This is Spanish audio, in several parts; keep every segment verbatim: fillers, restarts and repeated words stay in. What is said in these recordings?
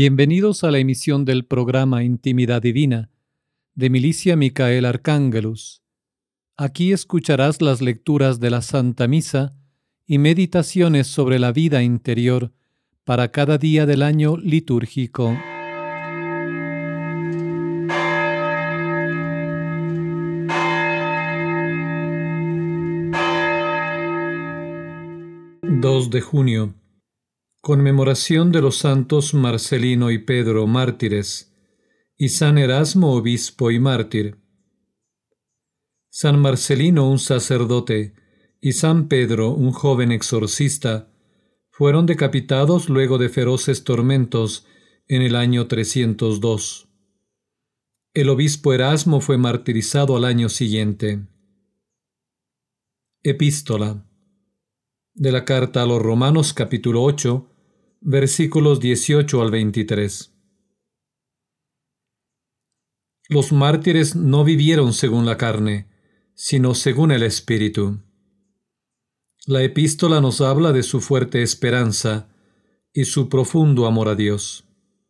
Bienvenidos a la emisión del programa Intimidad Divina de Milicia Micael Arcángelus. Aquí escucharás las lecturas de la Santa Misa y meditaciones sobre la vida interior para cada día del año litúrgico. dos de junio. Conmemoración de los santos Marcelino y Pedro, mártires, y San Erasmo, obispo y mártir. San Marcelino, un sacerdote, y San Pedro, un joven exorcista, fueron decapitados luego de feroces tormentos en el año trescientos dos. El obispo Erasmo fue martirizado al año siguiente. Epístola de la carta a los Romanos, capítulo ocho, versículos dieciocho al veintitrés. Los mártires no vivieron según la carne, sino según el Espíritu. La epístola nos habla de su fuerte esperanza y su profundo amor a Dios.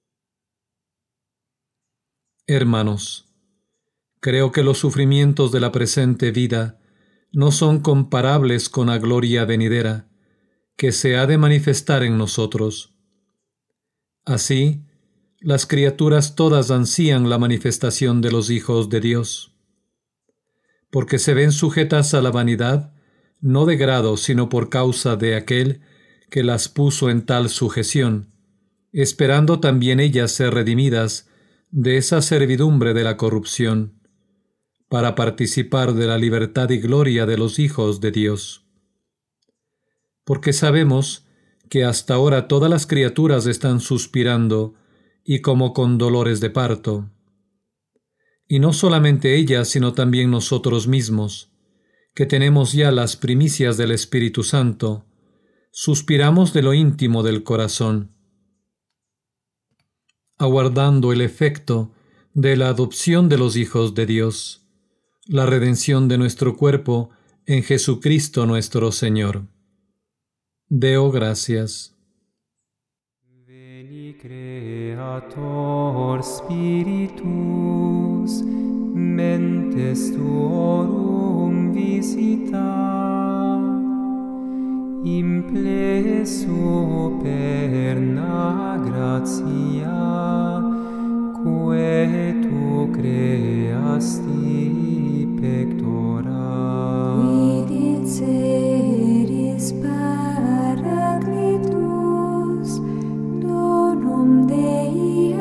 Hermanos, creo que los sufrimientos de la presente vida no son comparables con la gloria venidera, que se ha de manifestar en nosotros. Así, las criaturas todas ansían la manifestación de los hijos de Dios, porque se ven sujetas a la vanidad, no de grado, sino por causa de aquel que las puso en tal sujeción, esperando también ellas ser redimidas de esa servidumbre de la corrupción, para participar de la libertad y gloria de los hijos de Dios. Porque sabemos que hasta ahora todas las criaturas están suspirando y como con dolores de parto. Y no solamente ellas, sino también nosotros mismos, que tenemos ya las primicias del Espíritu Santo, suspiramos de lo íntimo del corazón, aguardando el efecto de la adopción de los hijos de Dios, la redención de nuestro cuerpo en Jesucristo nuestro Señor. Deo gracias. Veni Creator Spiritus, mentes tuorum visita, imple superna gratia, quae tu creasti pectora. Vidit seris Paracletus, donum Dei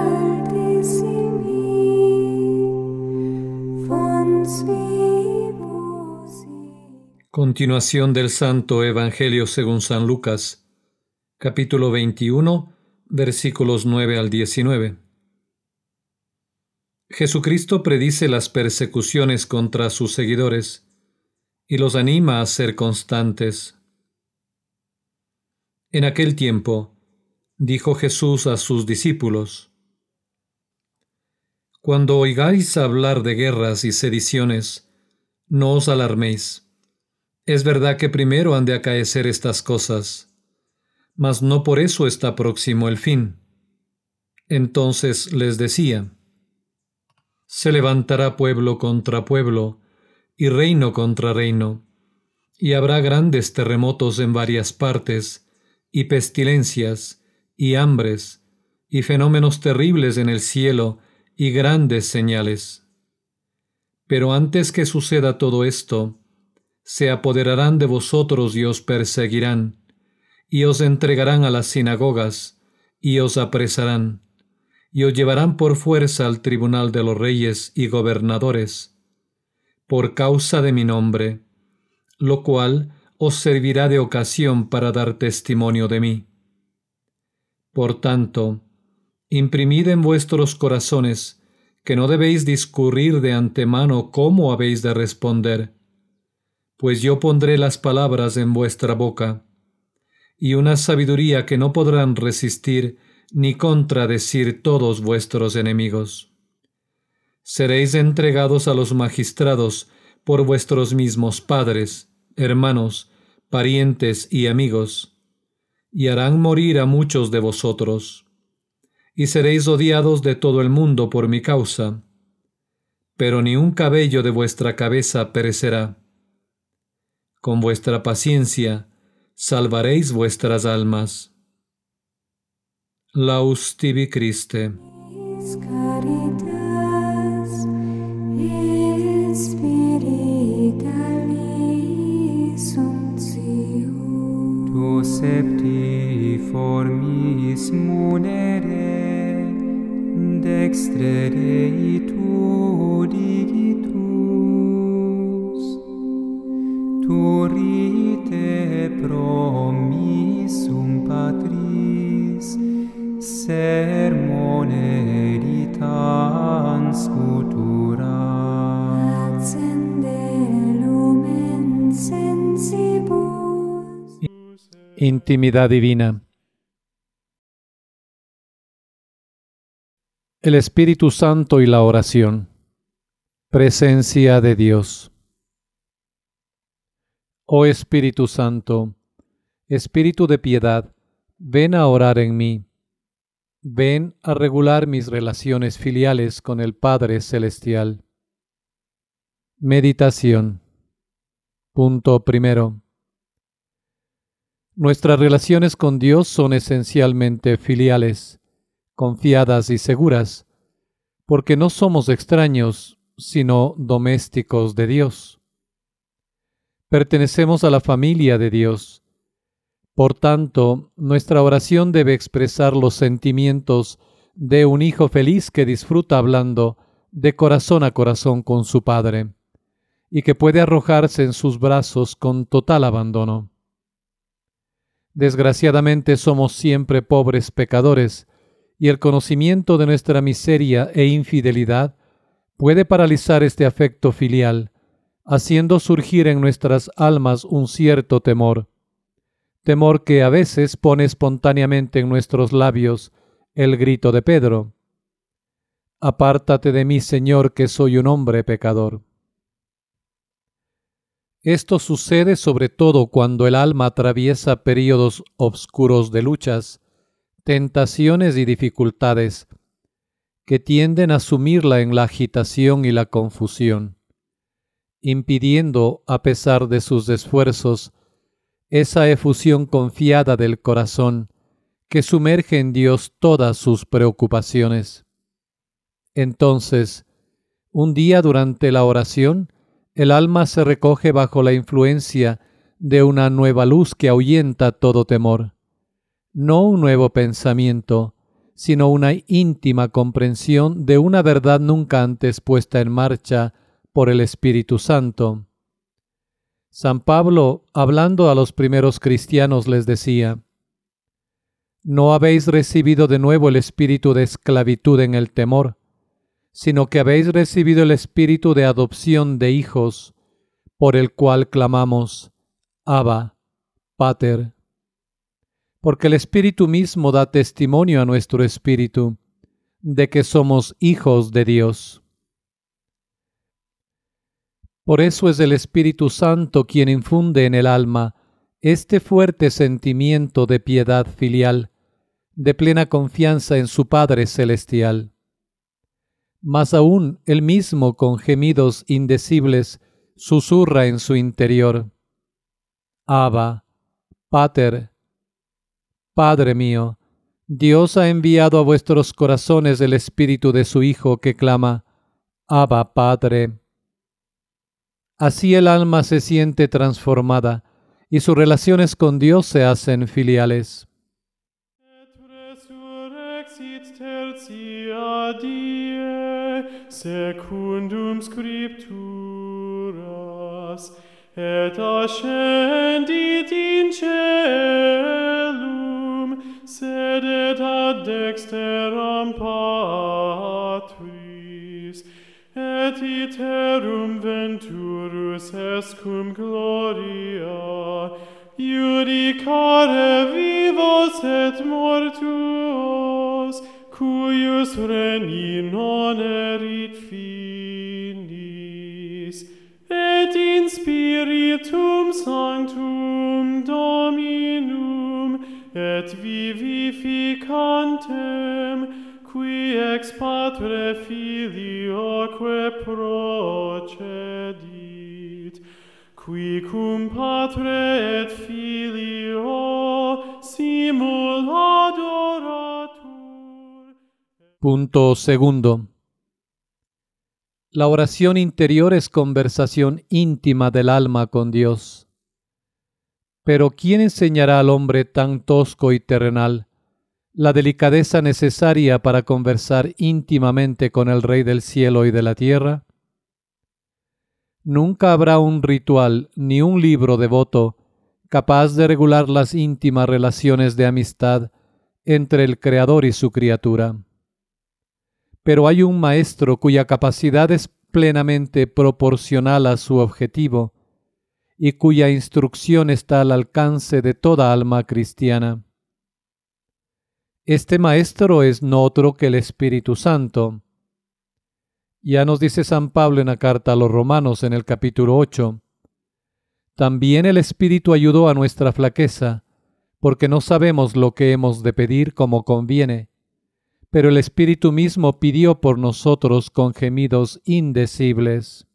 altissimi, fons vivus. Continuación del Santo Evangelio según San Lucas, capítulo veintiuno, versículos nueve al diecinueve. Jesucristo predice las persecuciones contra sus seguidores y los anima a ser constantes. En aquel tiempo, dijo Jesús a sus discípulos: Cuando oigáis hablar de guerras y sediciones, no os alarméis. Es verdad que primero han de acaecer estas cosas, mas no por eso está próximo el fin. Entonces les decía: Se levantará pueblo contra pueblo, y reino contra reino, y habrá grandes terremotos en varias partes, y pestilencias, y hambres, y fenómenos terribles en el cielo, y grandes señales. Pero antes que suceda todo esto, se apoderarán de vosotros y os perseguirán, y os entregarán a las sinagogas, y os apresarán, y os llevarán por fuerza al tribunal de los reyes y gobernadores, por causa de mi nombre, lo cual os servirá de ocasión para dar testimonio de mí. Por tanto, imprimid en vuestros corazones que no debéis discurrir de antemano cómo habéis de responder, pues yo pondré las palabras en vuestra boca, y una sabiduría que no podrán resistir ni contradecir todos vuestros enemigos. Seréis entregados a los magistrados por vuestros mismos padres, hermanos, parientes y amigos, y harán morir a muchos de vosotros. y seréis odiados de todo el mundo por mi causa. Pero ni un cabello de vuestra cabeza perecerá. Con vuestra paciencia salvaréis vuestras almas. Laus tibi Christe. Caritas spiritualis unctio. Tu septiformis munere, dextre Dei tu digitus, turite promissum Patris, sermone ditans futura. Accende lumen sensibus. Intimidad divina. El Espíritu Santo y la oración. Presencia de Dios. Oh Espíritu Santo, Espíritu de piedad, ven a orar en mí. Ven a regular mis relaciones filiales con el Padre Celestial. Meditación. Punto primero. Nuestras relaciones con Dios son esencialmente filiales, confiadas y seguras, porque no somos extraños, sino domésticos de Dios. Pertenecemos a la familia de Dios. Por tanto, nuestra oración debe expresar los sentimientos de un hijo feliz que disfruta hablando de corazón a corazón con su Padre, y que puede arrojarse en sus brazos con total abandono. Desgraciadamente somos siempre pobres pecadores, y el conocimiento de nuestra miseria e infidelidad puede paralizar este afecto filial, haciendo surgir en nuestras almas un cierto temor, temor que a veces pone espontáneamente en nuestros labios el grito de Pedro: «Apártate de mí, Señor, que soy un hombre pecador». Esto sucede sobre todo cuando el alma atraviesa períodos obscuros de luchas, tentaciones y dificultades que tienden a sumirla en la agitación y la confusión, impidiendo, a pesar de sus esfuerzos, esa efusión confiada del corazón que sumerge en Dios todas sus preocupaciones. Entonces, un día durante la oración, el alma se recoge bajo la influencia de una nueva luz que ahuyenta todo temor. No un nuevo pensamiento, sino una íntima comprensión de una verdad nunca antes puesta en marcha por el Espíritu Santo. San Pablo, hablando a los primeros cristianos, les decía: «No habéis recibido de nuevo el espíritu de esclavitud en el temor, sino que habéis recibido el espíritu de adopción de hijos, por el cual clamamos: Abba, Pater». Porque el Espíritu mismo da testimonio a nuestro espíritu de que somos hijos de Dios. Por eso es el Espíritu Santo quien infunde en el alma este fuerte sentimiento de piedad filial, de plena confianza en su Padre Celestial. Más aún, él mismo con gemidos indecibles susurra en su interior: Abba, Pater, Padre mío, Dios ha enviado a vuestros corazones el Espíritu de su Hijo que clama: Abba, Padre. Así el alma se siente transformada y sus relaciones con Dios se hacen filiales. Et resurrexit tertia die, secundum scripturas, et ascendit in caelum, sedet ad dexteram Patris, et iterum venturus est cum gloria, judicare vivos et mortuos, cuius regni non erit finis, et in spiritum sanctum Dominum, et vivificantem, qui ex patre filioque procedit, qui cum patre et filio simul adoratur. Punto segundo. La oración interior es conversación íntima del alma con Dios. Pero ¿quién enseñará al hombre tan tosco y terrenal la delicadeza necesaria para conversar íntimamente con el Rey del cielo y de la tierra? Nunca habrá un ritual ni un libro devoto capaz de regular las íntimas relaciones de amistad entre el Creador y su criatura. Pero hay un maestro cuya capacidad es plenamente proporcional a su objetivo y cuya instrucción está al alcance de toda alma cristiana. Este maestro es no otro que el Espíritu Santo. Ya nos dice San Pablo en la carta a los Romanos en el capítulo ocho. También el Espíritu ayudó a nuestra flaqueza, porque no sabemos lo que hemos de pedir como conviene, pero el Espíritu mismo pidió por nosotros con gemidos indecibles.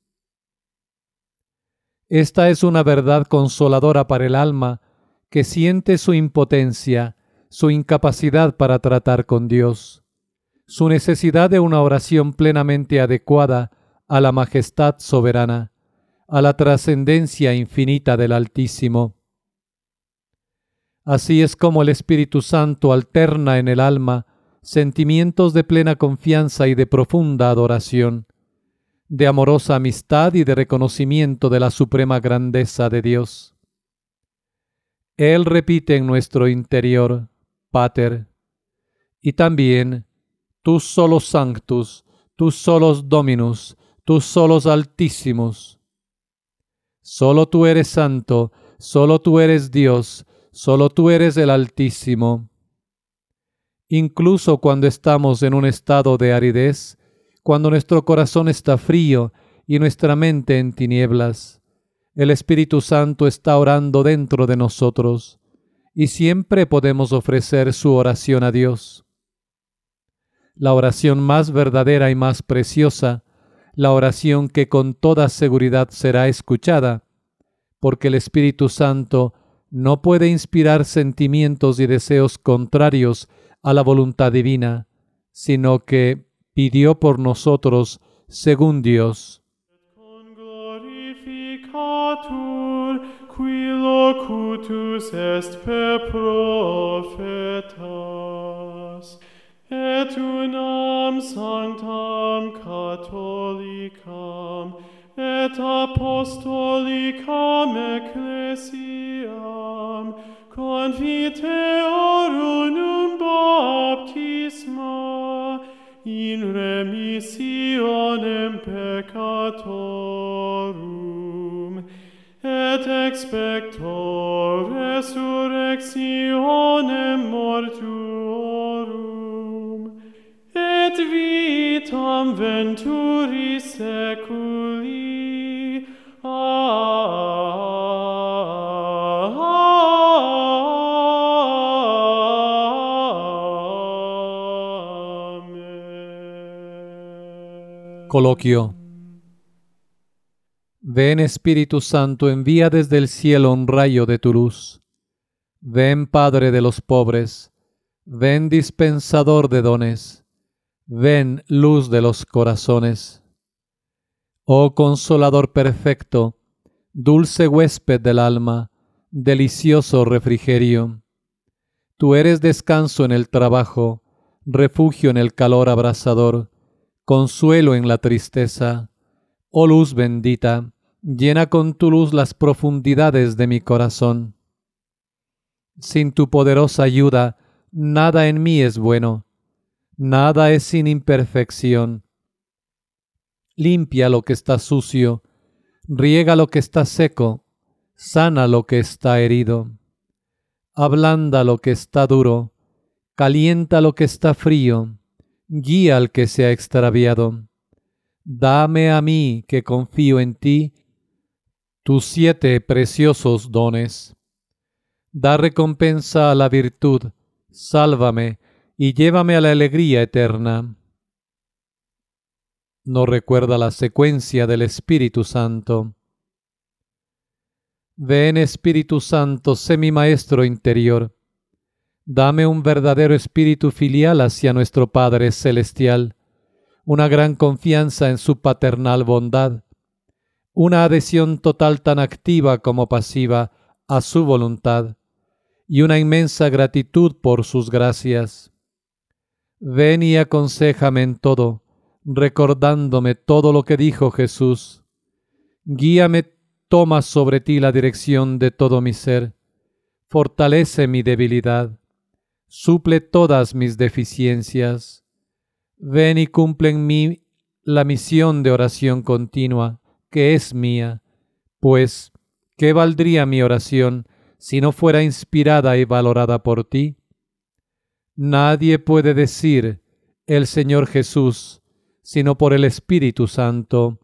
Esta es una verdad consoladora para el alma que siente su impotencia, su incapacidad para tratar con Dios, su necesidad de una oración plenamente adecuada a la majestad soberana, a la trascendencia infinita del Altísimo. Así es como el Espíritu Santo alterna en el alma sentimientos de plena confianza y de profunda adoración, de amorosa amistad y de reconocimiento de la suprema grandeza de Dios. Él repite en nuestro interior, Pater, y también, tus solos sanctus, tus solos dominus, tus solos altísimos. Solo tú eres santo, solo tú eres Dios, solo tú eres el Altísimo. Incluso cuando estamos en un estado de aridez, cuando nuestro corazón está frío y nuestra mente en tinieblas, el Espíritu Santo está orando dentro de nosotros y siempre podemos ofrecer su oración a Dios. La oración más verdadera y más preciosa, la oración que con toda seguridad será escuchada, porque el Espíritu Santo no puede inspirar sentimientos y deseos contrarios a la voluntad divina, sino que pidió por nosotros según Dios. Con glorificatur qui locutus est per prophetas, et unam sanctam catholicam et apostolicam ecclesiam confiteor unum baptisma in remissionem peccatorum et expector resurrectionem mortuorum et vitam venturi seculi. Amen. Coloquio. Ven, Espíritu Santo, envía desde el cielo un rayo de tu luz. Ven, Padre de los pobres. Ven, dispensador de dones. Ven, luz de los corazones. Oh Consolador perfecto, dulce huésped del alma, delicioso refrigerio. Tú eres descanso en el trabajo, refugio en el calor abrasador, consuelo en la tristeza. Oh luz bendita, llena con tu luz las profundidades de mi corazón. Sin tu poderosa ayuda, nada en mí es bueno, nada es sin imperfección. Limpia lo que está sucio, riega lo que está seco, sana lo que está herido. Ablanda lo que está duro, calienta lo que está frío, guía al que se ha extraviado. Dame a mí, que confío en ti, tus siete preciosos dones. Da recompensa a la virtud, sálvame, y llévame a la alegría eterna. No recuerda la secuencia del Espíritu Santo. Ven, Espíritu Santo, sé mi maestro interior. Dame un verdadero espíritu filial hacia nuestro Padre Celestial, una gran confianza en su paternal bondad, una adhesión total tan activa como pasiva a su voluntad, y una inmensa gratitud por sus gracias. Ven y aconséjame en todo, recordándome todo lo que dijo Jesús. Guíame, toma sobre ti la dirección de todo mi ser, fortalece mi debilidad, suple todas mis deficiencias. Ven y cumple en mí la misión de oración continua, que es mía, pues, ¿qué valdría mi oración si no fuera inspirada y valorada por ti? Nadie puede decir el Señor Jesús, sino por el Espíritu Santo.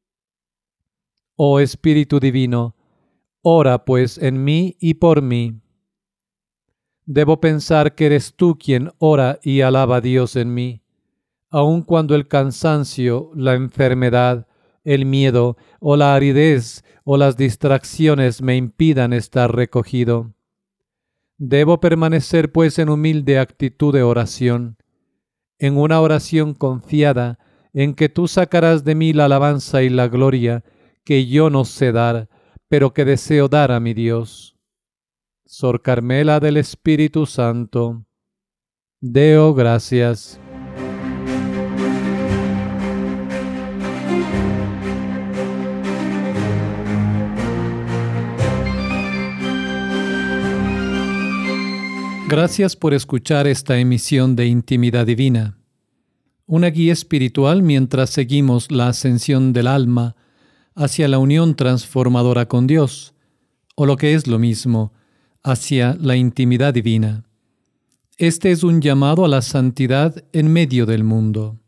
Oh Espíritu Divino, ora pues en mí y por mí. Debo pensar que eres tú quien ora y alaba a Dios en mí, aun cuando el cansancio, la enfermedad, el miedo o la aridez o las distracciones me impidan estar recogido. Debo permanecer pues en humilde actitud de oración, en una oración confiada en que tú sacarás de mí la alabanza y la gloria que yo no sé dar, pero que deseo dar a mi Dios. Sor Carmela del Espíritu Santo, deo gracias. Gracias por escuchar esta emisión de Intimidad Divina, una guía espiritual mientras seguimos la ascensión del alma hacia la unión transformadora con Dios, o lo que es lo mismo, hacia la intimidad divina. Este es un llamado a la santidad en medio del mundo.